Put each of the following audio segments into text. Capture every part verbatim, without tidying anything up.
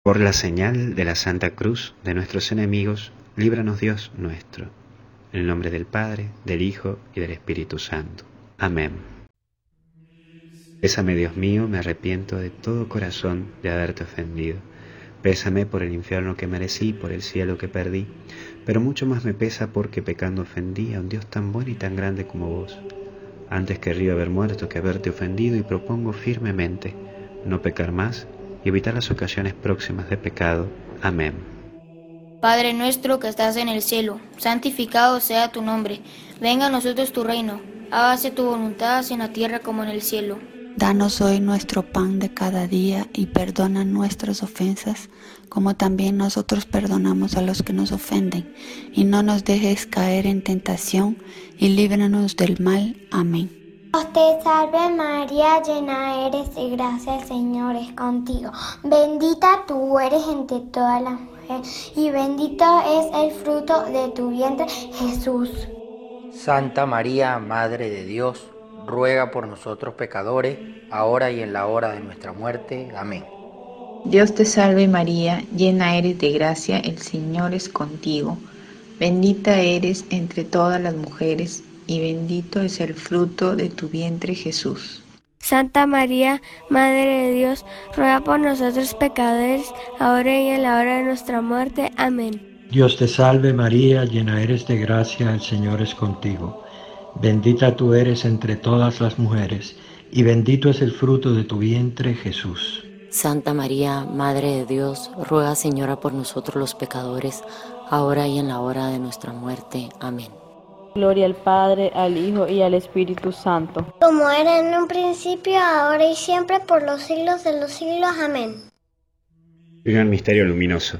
Por la señal de la Santa Cruz de nuestros enemigos, líbranos Dios nuestro. En el nombre del Padre, del Hijo y del Espíritu Santo. Amén. Pésame, Dios mío, me arrepiento de todo corazón de haberte ofendido. Pésame por el infierno que merecí, por el cielo que perdí, pero mucho más me pesa porque pecando ofendí a un Dios tan bueno y tan grande como vos. Antes querría haber muerto que haberte ofendido y propongo firmemente no pecar más y evitar las ocasiones próximas de pecado. Amén. Padre nuestro que estás en el cielo, santificado sea tu nombre. Venga a nosotros tu reino. Hágase tu voluntad así en la tierra como en el cielo. Danos hoy nuestro pan de cada día y perdona nuestras ofensas, como también nosotros perdonamos a los que nos ofenden. Y no nos dejes caer en tentación, y líbranos del mal. Amén. Dios te salve María, llena eres de gracia, el Señor es contigo. Bendita tú eres entre todas las mujeres, y bendito es el fruto de tu vientre, Jesús. Santa María, Madre de Dios, ruega por nosotros pecadores, ahora y en la hora de nuestra muerte. Amén. Dios te salve María, llena eres de gracia, el Señor es contigo. Bendita eres entre todas las mujeres, y bendito es el fruto de tu vientre, Jesús. Santa María, Madre de Dios, ruega por nosotros pecadores, ahora y en la hora de nuestra muerte. Amén. Dios te salve María, llena eres de gracia, el Señor es contigo. Bendita tú eres entre todas las mujeres, y bendito es el fruto de tu vientre, Jesús. Santa María, Madre de Dios, ruega, Señora, por nosotros los pecadores, ahora y en la hora de nuestra muerte. Amén. Gloria al Padre, al Hijo y al Espíritu Santo. Como era en un principio, ahora y siempre, por los siglos de los siglos. Amén. Primer misterio luminoso.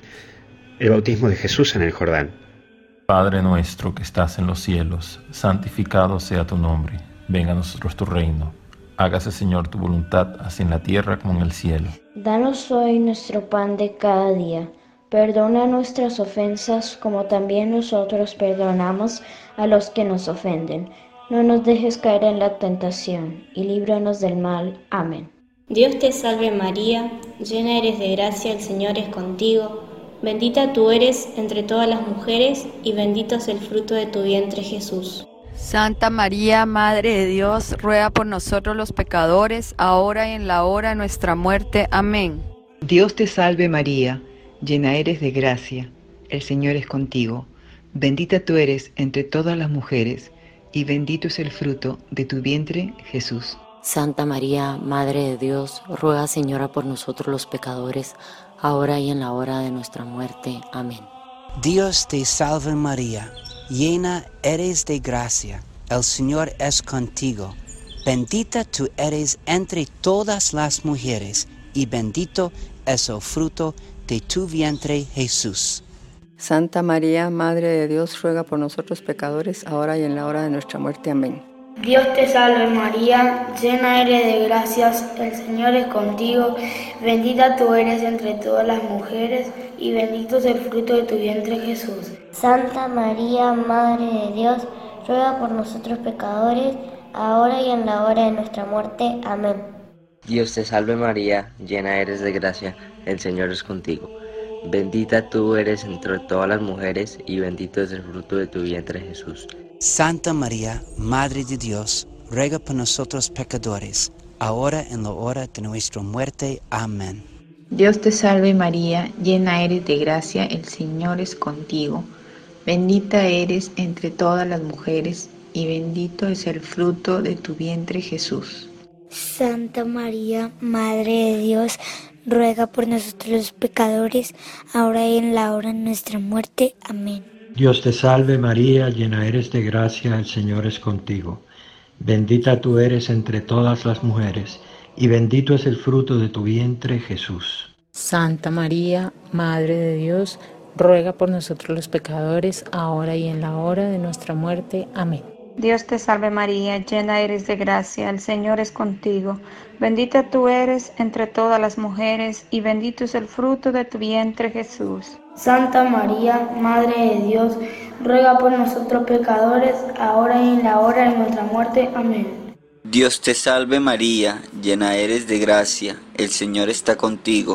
El bautismo de Jesús en el Jordán. Padre nuestro que estás en los cielos, santificado sea tu nombre. Venga a nosotros tu reino. Hágase, Señor, tu voluntad, así en la tierra como en el cielo. Danos hoy nuestro pan de cada día. Perdona nuestras ofensas, como también nosotros perdonamos a los que nos ofenden. No nos dejes caer en la tentación, y líbranos del mal. Amén. Dios te salve María, llena eres de gracia, el Señor es contigo. Bendita tú eres entre todas las mujeres, y bendito es el fruto de tu vientre, Jesús. Santa María, Madre de Dios, ruega por nosotros los pecadores, ahora y en la hora de nuestra muerte. Amén. Dios te salve María, llena eres de gracia, el Señor es contigo. Bendita tú eres entre todas las mujeres, y bendito es el fruto de tu vientre, Jesús. Santa María, Madre de Dios, ruega, Señora, por nosotros los pecadores, ahora y en la hora de nuestra muerte. Amén. Dios te salve María, llena eres de gracia, el Señor es contigo. Bendita tú eres entre todas las mujeres, y bendito es el fruto de tu vientre, Jesús. Santa María, Madre de Dios, ruega por nosotros pecadores, ahora y en la hora de nuestra muerte. Amén. Dios te salve María, llena eres de gracias, el Señor es contigo. Bendita tú eres entre todas las mujeres, y bendito es el fruto de tu vientre, Jesús. Santa María, Madre de Dios, ruega por nosotros pecadores, ahora y en la hora de nuestra muerte. Amén. Dios te salve María, llena eres de gracia, el Señor es contigo. Bendita tú eres entre todas las mujeres, y bendito es el fruto de tu vientre, Jesús. Santa María, Madre de Dios, ruega por nosotros pecadores, ahora en la hora de nuestra muerte. Amén. Dios te salve María, llena eres de gracia, el Señor es contigo. Bendita eres entre todas las mujeres, y bendito es el fruto de tu vientre, Jesús. Santa María, Madre de Dios, ruega por nosotros los pecadores, ahora y en la hora de nuestra muerte. Amén. Dios te salve María, llena eres de gracia, el Señor es contigo. Bendita tú eres entre todas las mujeres, y bendito es el fruto de tu vientre, Jesús. Santa María, Madre de Dios, ruega por nosotros los pecadores, ahora y en la hora de nuestra muerte. Amén. Dios te salve María, llena eres de gracia, el Señor es contigo. Bendita tú eres entre todas las mujeres, y bendito es el fruto de tu vientre, Jesús. Santa María, Madre de Dios, ruega por nosotros pecadores, ahora y en la hora de nuestra muerte. Amén. Dios te salve María, llena eres de gracia, el Señor está contigo.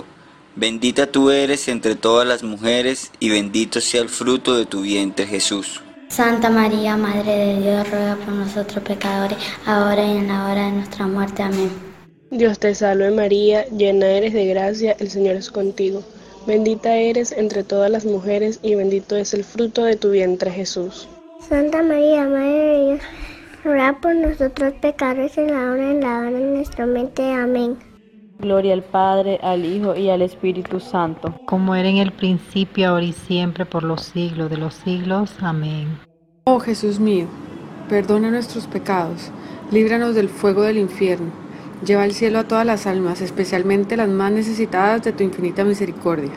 Bendita tú eres entre todas las mujeres, y bendito sea el fruto de tu vientre, Jesús. Santa María, Madre de Dios, ruega por nosotros pecadores, ahora y en la hora de nuestra muerte. Amén. Dios te salve María, llena eres de gracia, el Señor es contigo. Bendita eres entre todas las mujeres, y bendito es el fruto de tu vientre, Jesús. Santa María, Madre de Dios, ruega por nosotros pecadores, en la hora y en la hora de nuestra muerte. Amén. Gloria al Padre, al Hijo y al Espíritu Santo. Como era en el principio, ahora y siempre, por los siglos de los siglos. Amén. Oh Jesús mío, perdona nuestros pecados, líbranos del fuego del infierno, lleva al cielo a todas las almas, especialmente las más necesitadas de tu infinita misericordia.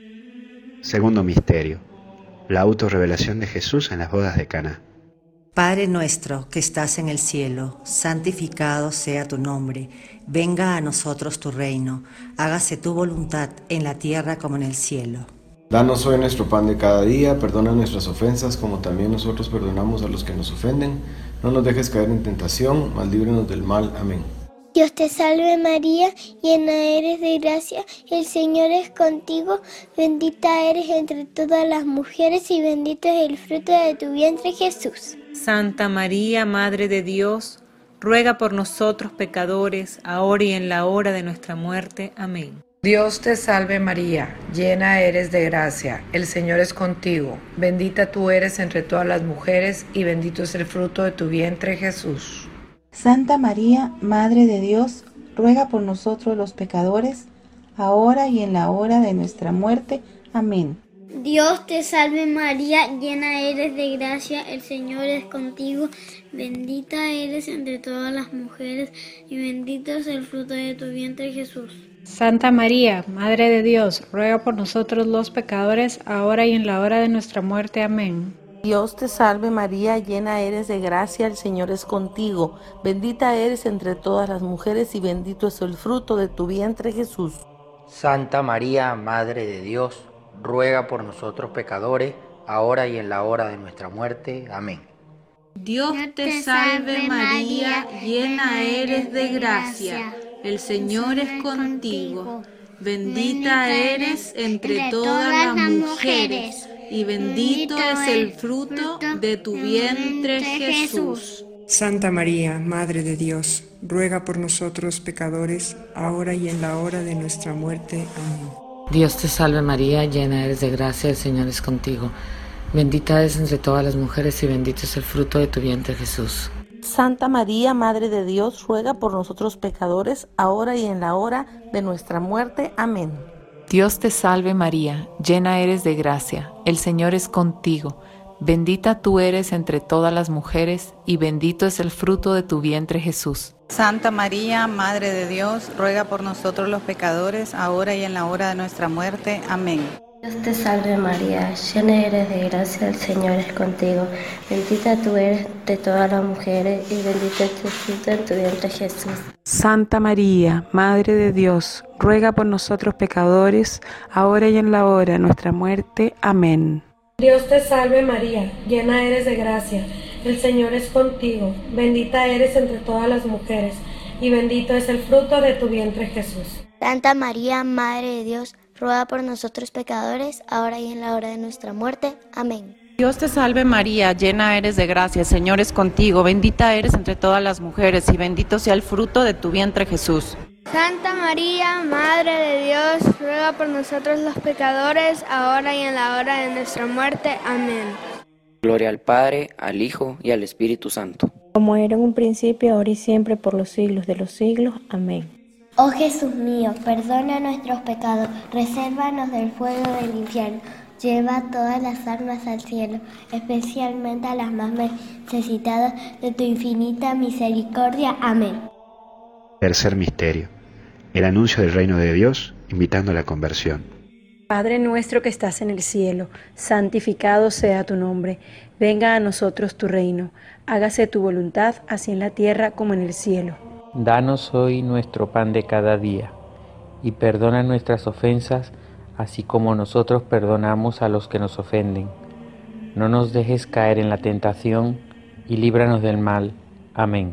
Segundo misterio, la autorrevelación de Jesús en las bodas de Caná. Padre nuestro que estás en el cielo, santificado sea tu nombre. Venga a nosotros tu reino. Hágase tu voluntad en la tierra como en el cielo. Danos hoy nuestro pan de cada día. Perdona nuestras ofensas como también nosotros perdonamos a los que nos ofenden. No nos dejes caer en tentación, mas líbranos del mal. Amén. Dios te salve María, llena eres de gracia, el Señor es contigo, bendita eres entre todas las mujeres y bendito es el fruto de tu vientre, Jesús. Santa María, Madre de Dios, ruega por nosotros pecadores, ahora y en la hora de nuestra muerte. Amén. Dios te salve María, llena eres de gracia, el Señor es contigo, bendita tú eres entre todas las mujeres y bendito es el fruto de tu vientre, Jesús. Santa María, Madre de Dios, ruega por nosotros los pecadores, ahora y en la hora de nuestra muerte. Amén. Dios te salve María, llena eres de gracia, el Señor es contigo, bendita eres entre todas las mujeres y bendito es el fruto de tu vientre, Jesús. Santa María, Madre de Dios, ruega por nosotros los pecadores, ahora y en la hora de nuestra muerte. Amén. Dios te salve María, llena eres de gracia, el Señor es contigo, bendita eres entre todas las mujeres y bendito es el fruto de tu vientre, Jesús. Santa María, Madre de Dios, ruega por nosotros pecadores, ahora y en la hora de nuestra muerte. Amén. Dios te salve María, llena eres de gracia, el Señor es contigo, bendita eres entre todas las mujeres, y bendito es el fruto de tu vientre, Jesús. Santa María, Madre de Dios, ruega por nosotros pecadores, ahora y en la hora de nuestra muerte. Amén. Dios te salve María, llena eres de gracia, el Señor es contigo. Bendita eres entre todas las mujeres y bendito es el fruto de tu vientre, Jesús. Santa María, Madre de Dios, ruega por nosotros pecadores, ahora y en la hora de nuestra muerte. Amén. Dios te salve María, llena eres de gracia, el Señor es contigo. Bendita tú eres entre todas las mujeres y bendito es el fruto de tu vientre, Jesús. Santa María, Madre de Dios, ruega por nosotros los pecadores, ahora y en la hora de nuestra muerte. Amén. Dios te salve María, llena eres de gracia, el Señor es contigo. Bendita tú eres de todas las mujeres y bendito es el fruto de tu vientre, Jesús. Santa María, Madre de Dios, ruega por nosotros pecadores, ahora y en la hora de nuestra muerte. Amén. Dios te salve María, llena eres de gracia, el Señor es contigo, bendita eres entre todas las mujeres, y bendito es el fruto de tu vientre, Jesús. Santa María, Madre de Dios, ruega por nosotros pecadores, ahora y en la hora de nuestra muerte. Amén. Dios te salve María, llena eres de gracia, el Señor es contigo, bendita eres entre todas las mujeres, y bendito sea el fruto de tu vientre, Jesús. Santa María, Madre de Dios, ruega por nosotros los pecadores, ahora y en la hora de nuestra muerte. Amén. Gloria al Padre, al Hijo y al Espíritu Santo. Como era en un principio, ahora y siempre, por los siglos de los siglos. Amén. Oh Jesús mío, perdona nuestros pecados, resérvanos del fuego del infierno, lleva todas las almas al cielo, especialmente a las más necesitadas de tu infinita misericordia. Amén. Tercer misterio, el anuncio del reino de Dios, invitando a la conversión. Padre nuestro que estás en el cielo, santificado sea tu nombre, venga a nosotros tu reino, hágase tu voluntad, así en la tierra como en el cielo. Danos hoy nuestro pan de cada día, y perdona nuestras ofensas, así como nosotros perdonamos a los que nos ofenden. No nos dejes caer en la tentación, y líbranos del mal. Amén.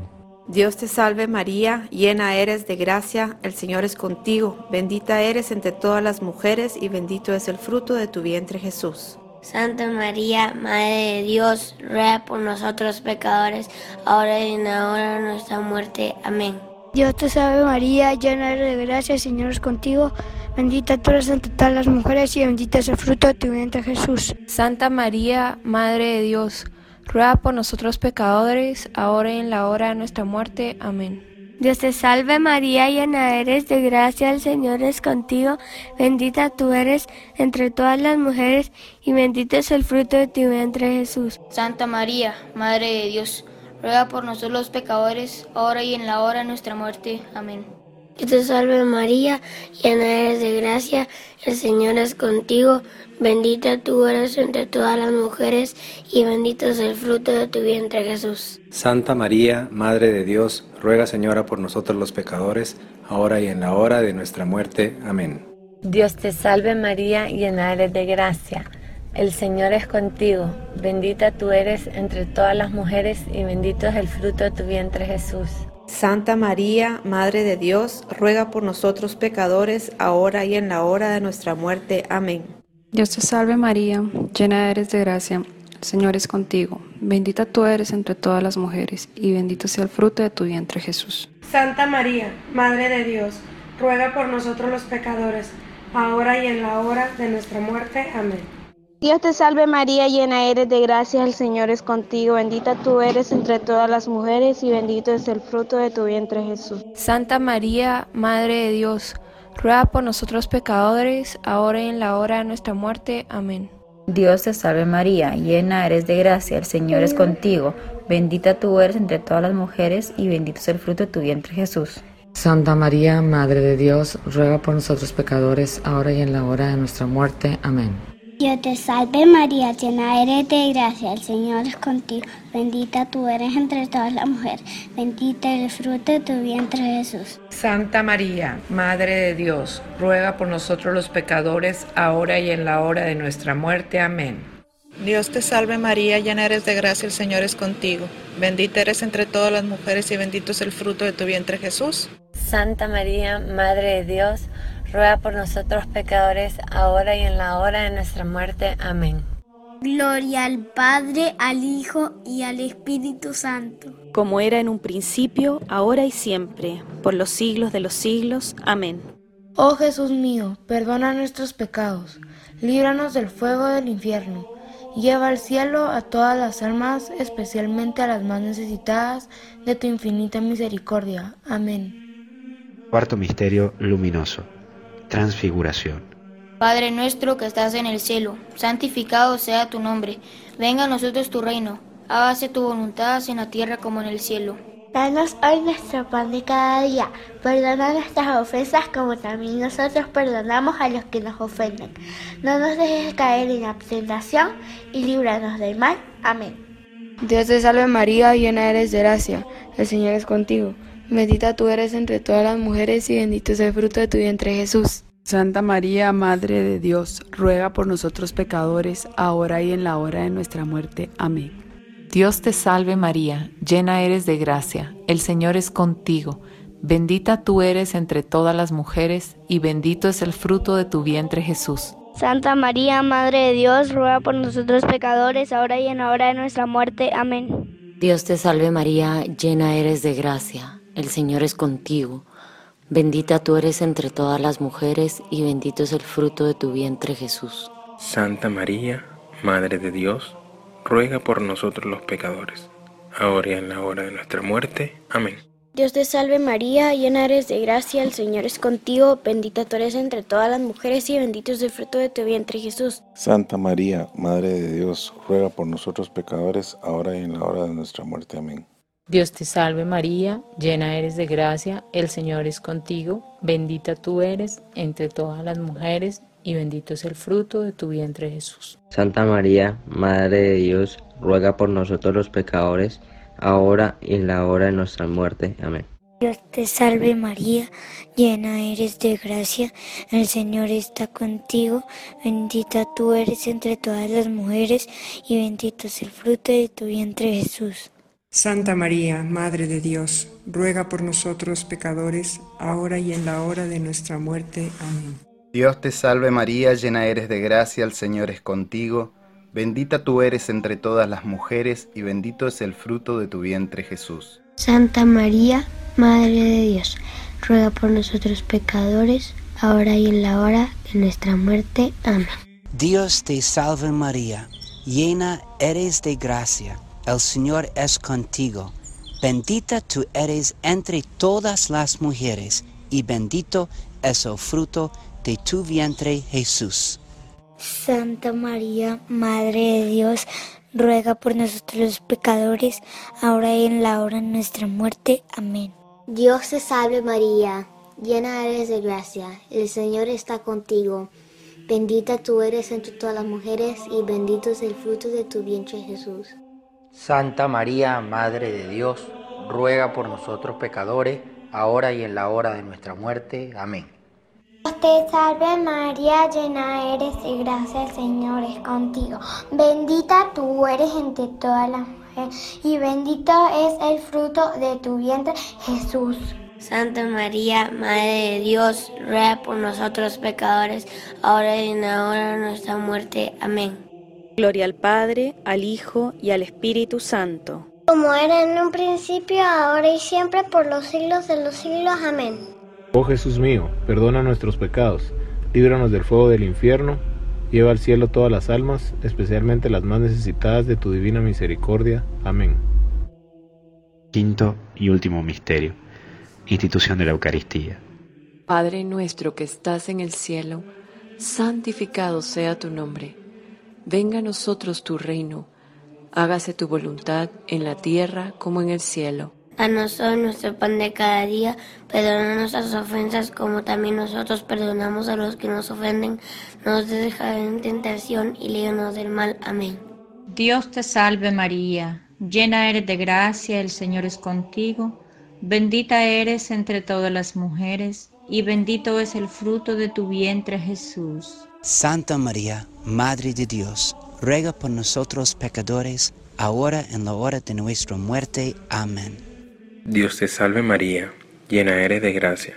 Dios te salve María, llena eres de gracia, el Señor es contigo, bendita eres entre todas las mujeres y bendito es el fruto de tu vientre Jesús. Santa María, Madre de Dios, ruega por nosotros pecadores, ahora y en la hora de nuestra muerte. Amén. Dios te salve María, llena eres de gracia, el Señor es contigo, bendita tú eres entre todas las mujeres y bendito es el fruto de tu vientre Jesús. Santa María, Madre de Dios, ruega por nosotros pecadores, ahora y en la hora de nuestra muerte. Amén. Dios te salve María, llena eres de gracia, el Señor es contigo, bendita tú eres entre todas las mujeres y bendito es el fruto de tu vientre Jesús. Santa María, Madre de Dios, ruega por nosotros los pecadores, ahora y en la hora de nuestra muerte. Amén. Dios te salve María, llena eres de gracia, el Señor es contigo, bendita tú eres entre todas las mujeres y bendito es el fruto de tu vientre Jesús. Santa María, Madre de Dios, ruega Señora por nosotros los pecadores, ahora y en la hora de nuestra muerte. Amén. Dios te salve María, llena eres de gracia, el Señor es contigo, bendita tú eres entre todas las mujeres y bendito es el fruto de tu vientre Jesús. Santa María, Madre de Dios, ruega por nosotros pecadores, ahora y en la hora de nuestra muerte. Amén. Dios te salve María, llena eres de gracia, el Señor es contigo, bendita tú eres entre todas las mujeres, y bendito sea el fruto de tu vientre Jesús. Santa María, Madre de Dios, ruega por nosotros los pecadores, ahora y en la hora de nuestra muerte. Amén. Dios te salve María, llena eres de gracia, el Señor es contigo, bendita tú eres entre todas las mujeres y bendito es el fruto de tu vientre Jesús. Santa María, Madre de Dios, ruega por nosotros pecadores, ahora y en la hora de nuestra muerte. Amén. Dios te salve María, llena eres de gracia, el Señor es contigo, bendita tú eres entre todas las mujeres y bendito es el fruto de tu vientre Jesús. Santa María, Madre de Dios, ruega por nosotros pecadores, ahora y en la hora de nuestra muerte. Amén. Dios te salve María, llena eres de gracia, el Señor es contigo, bendita tú eres entre todas las mujeres, bendito es el fruto de tu vientre Jesús. Santa María, Madre de Dios, ruega por nosotros los pecadores, ahora y en la hora de nuestra muerte. Amén. Dios te salve María, llena eres de gracia, el Señor es contigo, bendita eres entre todas las mujeres y bendito es el fruto de tu vientre Jesús. Santa María, Madre de Dios, ruega por nosotros pecadores, ahora y en la hora de nuestra muerte. Amén. Gloria al Padre, al Hijo y al Espíritu Santo. Como era en un principio, ahora y siempre, por los siglos de los siglos. Amén. Oh Jesús mío, perdona nuestros pecados, líbranos del fuego del infierno, lleva al cielo a todas las almas, especialmente a las más necesitadas de tu infinita misericordia. Amén. Cuarto misterio luminoso. Transfiguración. Padre nuestro que estás en el cielo, santificado sea tu nombre. Venga a nosotros tu reino. Hágase tu voluntad así en la tierra como en el cielo. Danos hoy nuestro pan de cada día. Perdona nuestras ofensas como también nosotros perdonamos a los que nos ofenden. No nos dejes caer en la tentación y líbranos del mal. Amén. Dios te salve María, llena eres de gracia. El Señor es contigo. Bendita tú eres entre todas las mujeres y bendito es el fruto de tu vientre Jesús. Santa María, Madre de Dios, ruega por nosotros pecadores, ahora y en la hora de nuestra muerte. Amén. Dios te salve María, llena eres de gracia, el Señor es contigo, bendita tú eres entre todas las mujeres y bendito es el fruto de tu vientre Jesús. Santa María, Madre de Dios, ruega por nosotros pecadores, ahora y en la hora de nuestra muerte. Amén. Dios te salve María, llena eres de gracia, el Señor es contigo, bendita tú eres entre todas las mujeres y bendito es el fruto de tu vientre Jesús. Santa María, Madre de Dios, ruega por nosotros los pecadores, ahora y en la hora de nuestra muerte. Amén. Dios te salve María, llena eres de gracia, el Señor es contigo, bendita tú eres entre todas las mujeres y bendito es el fruto de tu vientre Jesús. Santa María, Madre de Dios, ruega por nosotros pecadores, ahora y en la hora de nuestra muerte. Amén. Dios te salve María, llena eres de gracia, el Señor es contigo, bendita tú eres entre todas las mujeres y bendito es el fruto de tu vientre Jesús. Santa María, Madre de Dios, ruega por nosotros los pecadores, ahora y en la hora de nuestra muerte. Amén. Dios te salve María, llena eres de gracia, el Señor está contigo, bendita tú eres entre todas las mujeres y bendito es el fruto de tu vientre Jesús. Santa María, Madre de Dios, ruega por nosotros pecadores, ahora y en la hora de nuestra muerte. Amén. Dios te salve María, llena eres de gracia, el Señor es contigo. Bendita tú eres entre todas las mujeres, y bendito es el fruto de tu vientre, Jesús. Santa María, Madre de Dios, ruega por nosotros pecadores, ahora y en la hora de nuestra muerte. Amén. Dios te salve María, llena eres de gracia, el Señor es contigo. Bendita tú eres entre todas las mujeres, y bendito es el fruto de tu vientre, Jesús. Santa María, Madre de Dios, ruega por nosotros los pecadores, ahora y en la hora de nuestra muerte. Amén. Dios te salve María, llena eres de gracia, el Señor está contigo. Bendita tú eres entre todas las mujeres, y bendito es el fruto de tu vientre, Jesús. Santa María, Madre de Dios, ruega por nosotros pecadores, ahora y en la hora de nuestra muerte. Amén. Dios te salve María, llena eres de gracia, el Señor es contigo. Bendita tú eres entre todas las mujeres, y bendito es el fruto de tu vientre, Jesús. Santa María, Madre de Dios, ruega por nosotros pecadores, ahora y en la hora de nuestra muerte. Amén. Gloria al Padre, al Hijo y al Espíritu Santo. Como era en un principio, ahora y siempre, por los siglos de los siglos. Amén. Oh Jesús mío, perdona nuestros pecados, líbranos del fuego del infierno, lleva al cielo todas las almas, especialmente las más necesitadas de tu divina misericordia. Amén. Quinto y último misterio. Institución de la Eucaristía. Padre nuestro que estás en el cielo, santificado sea tu nombre. Venga a nosotros tu reino. Hágase tu voluntad en la tierra como en el cielo. Danos hoy nuestro pan de cada día, perdona nuestras ofensas como también nosotros perdonamos a los que nos ofenden. No nos dejes caer en tentación y líbranos del mal. Amén. Dios te salve María, llena eres de gracia, el Señor es contigo. Bendita eres entre todas las mujeres, y bendito es el fruto de tu vientre, Jesús. Santa María, Madre de Dios, ruega por nosotros pecadores, ahora en la hora de nuestra muerte. Amén. Dios te salve María, llena eres de gracia.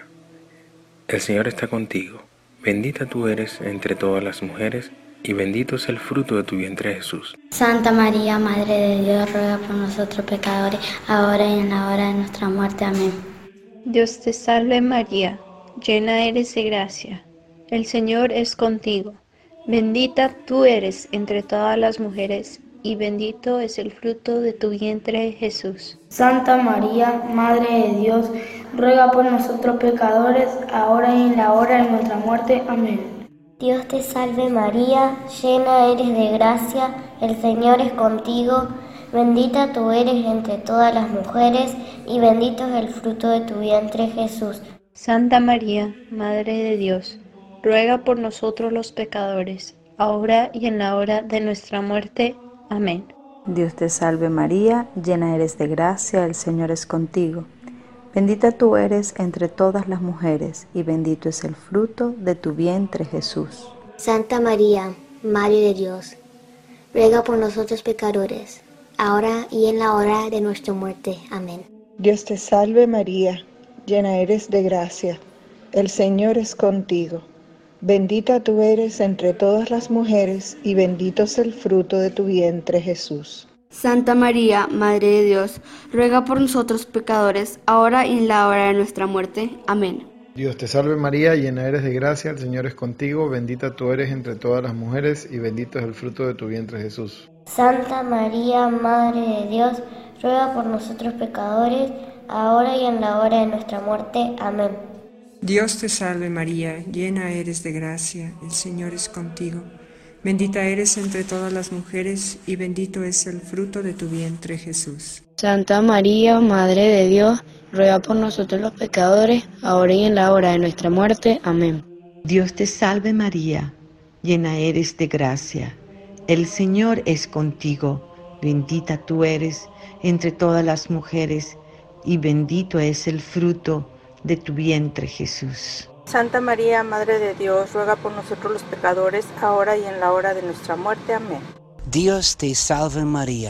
El Señor está contigo. Bendita tú eres entre todas las mujeres, y bendito es el fruto de tu vientre, Jesús. Santa María, Madre de Dios, ruega por nosotros pecadores, ahora y en la hora de nuestra muerte. Amén. Dios te salve María, llena eres de gracia, el Señor es contigo. Bendita tú eres entre todas las mujeres, y bendito es el fruto de tu vientre, Jesús. Santa María, Madre de Dios, ruega por nosotros pecadores, ahora y en la hora de nuestra muerte. Amén. Dios te salve María, llena eres de gracia, el Señor es contigo. Bendita tú eres entre todas las mujeres, y bendito es el fruto de tu vientre, Jesús. Santa María, Madre de Dios, ruega por nosotros los pecadores, ahora y en la hora de nuestra muerte. Amén. Dios te salve María, llena eres de gracia, el Señor es contigo. Bendita tú eres entre todas las mujeres, y bendito es el fruto de tu vientre, Jesús. Santa María, Madre de Dios, ruega por nosotros pecadores, ahora y en la hora de nuestra muerte. Amén. Dios te salve María, llena eres de gracia, el Señor es contigo. Bendita tú eres entre todas las mujeres, y bendito es el fruto de tu vientre, Jesús. Santa María, Madre de Dios, ruega por nosotros pecadores, ahora y en la hora de nuestra muerte. Amén. Dios te salve María, llena eres de gracia, el Señor es contigo, bendita tú eres entre todas las mujeres, y bendito es el fruto de tu vientre, Jesús. Santa María, Madre de Dios, ruega por nosotros pecadores, ahora y en la hora de nuestra muerte. Amén. Dios te salve María, llena eres de gracia, el Señor es contigo. Bendita eres entre todas las mujeres, y bendito es el fruto de tu vientre, Jesús. Santa María, Madre de Dios, ruega por nosotros los pecadores, ahora y en la hora de nuestra muerte. Amén. Dios te salve María, llena eres de gracia, el Señor es contigo. Bendita tú eres entre todas las mujeres, y bendito es el fruto de tu vientre, Jesús. Santa María, Madre de Dios, ruega por nosotros los pecadores, ahora y en la hora de nuestra muerte. Amén. Dios te salve María,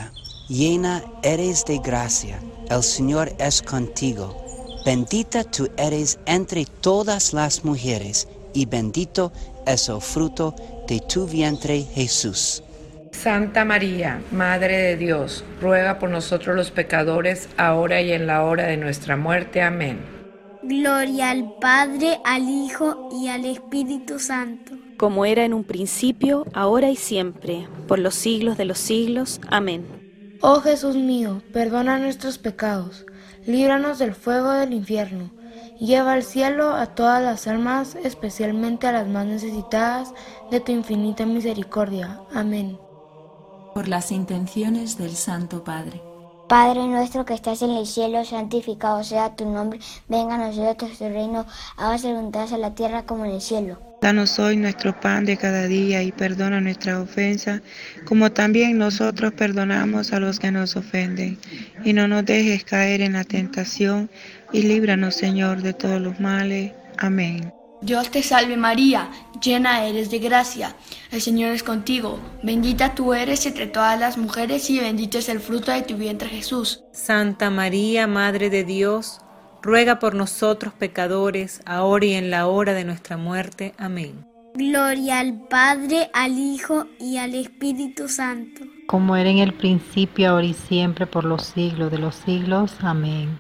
llena eres de gracia, el Señor es contigo. Bendita tú eres entre todas las mujeres, y bendito es el fruto de tu vientre, Jesús. Santa María, Madre de Dios, ruega por nosotros los pecadores, ahora y en la hora de nuestra muerte. Amén. Gloria al Padre, al Hijo y al Espíritu Santo. Como era en un principio, ahora y siempre, por los siglos de los siglos. Amén. Oh Jesús mío, perdona nuestros pecados, líbranos del fuego del infierno, lleva al cielo a todas las almas, especialmente a las más necesitadas de tu infinita misericordia. Amén. Por las intenciones del Santo Padre. Padre nuestro que estás en el cielo, santificado sea tu nombre, venga a nosotros tu reino, hágase voluntad en la tierra como en el cielo. Danos hoy nuestro pan de cada día y perdona nuestras ofensas, como también nosotros perdonamos a los que nos ofenden. Y no nos dejes caer en la tentación, y líbranos, Señor, de todos los males. Amén. Dios te salve María, llena eres de gracia, el Señor es contigo, bendita tú eres entre todas las mujeres y bendito es el fruto de tu vientre Jesús. Santa María, Madre de Dios, ruega por nosotros pecadores, ahora y en la hora de nuestra muerte. Amén. Gloria al Padre, al Hijo y al Espíritu Santo. Como era en el principio, ahora y siempre, por los siglos de los siglos. Amén.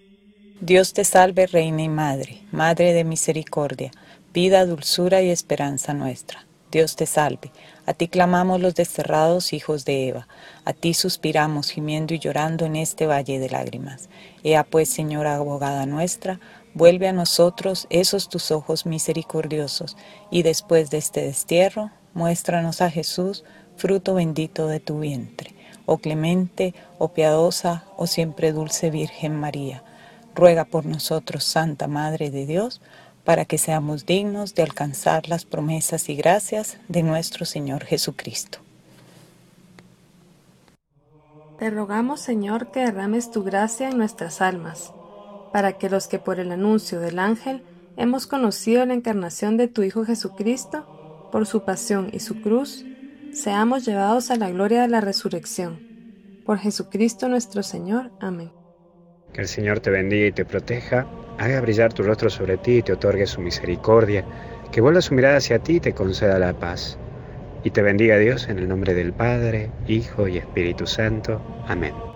Dios te salve, Reina y Madre, Madre de misericordia, vida, dulzura y esperanza nuestra. Dios te salve. A ti clamamos los desterrados hijos de Eva, a ti suspiramos gimiendo y llorando en este valle de lágrimas. Ea pues, Señora abogada nuestra, vuelve a nosotros esos tus ojos misericordiosos, y después de este destierro, muéstranos a Jesús, fruto bendito de tu vientre. Oh clemente, oh piadosa, oh siempre dulce Virgen María, ruega por nosotros, Santa Madre de Dios, para que seamos dignos de alcanzar las promesas y gracias de nuestro Señor Jesucristo. Te rogamos, Señor, que derrames tu gracia en nuestras almas, para que los que por el anuncio del ángel hemos conocido la encarnación de tu Hijo Jesucristo, por su pasión y su cruz, seamos llevados a la gloria de la resurrección. Por Jesucristo nuestro Señor. Amén. Que el Señor te bendiga y te proteja, haga brillar tu rostro sobre ti y te otorgue su misericordia, que vuelva su mirada hacia ti y te conceda la paz. Y te bendiga Dios en el nombre del Padre, Hijo y Espíritu Santo. Amén.